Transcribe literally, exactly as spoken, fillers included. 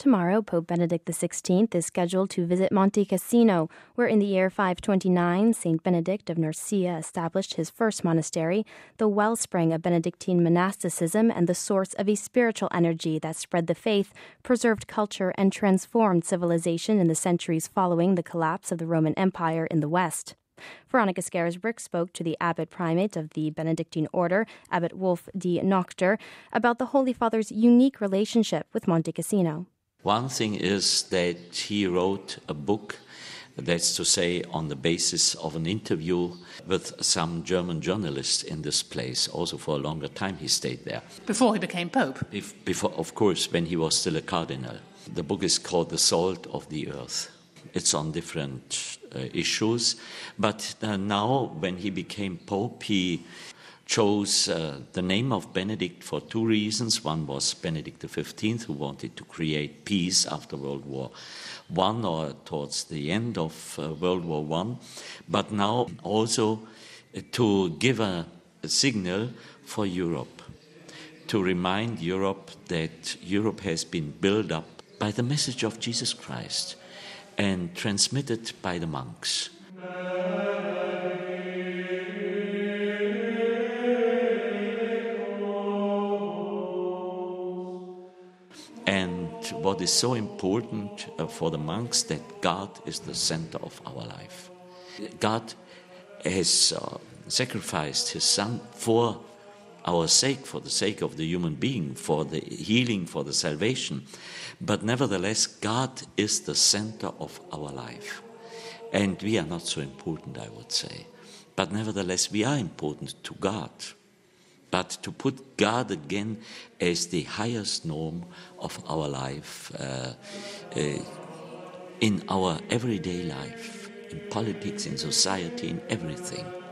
Tomorrow, Pope Benedict the sixteenth is scheduled to visit Monte Cassino, where in the year five twenty-nine, Saint Benedict of Nursia established his first monastery, the wellspring of Benedictine monasticism and the source of a spiritual energy that spread the faith, preserved culture, and transformed civilization in the centuries following the collapse of the Roman Empire in the West. Veronica Scarisbrick spoke to the abbot primate of the Benedictine order, Abbot Wolf de Nochter, about the Holy Father's unique relationship with Monte Cassino. One thing is that he wrote a book, that's to say on the basis of an interview with some German journalists in this place. Also for a longer time he stayed there. Before he became Pope? If, before, of course, when he was still a cardinal. The book is called The Salt of the Earth. It's on different uh, issues. But uh, now, when he became Pope, he chose uh, the name of Benedict for two reasons. One was Benedict the fifteenth, who wanted to create peace after World War One or towards the end of uh, World War One. But now also uh, to give a, a signal for Europe, to remind Europe that Europe has been built up by the message of Jesus Christ and transmitted by the monks. And what is so important uh, for the monks, that God is the center of our life. God has uh, sacrificed his Son for our sake, for the sake of the human being, for the healing, for the salvation. But nevertheless, God is the center of our life. And we are not so important, I would say. But nevertheless, we are important to God. But to put God again as the highest norm of our life, uh, uh, in our everyday life, in politics, in society, in everything.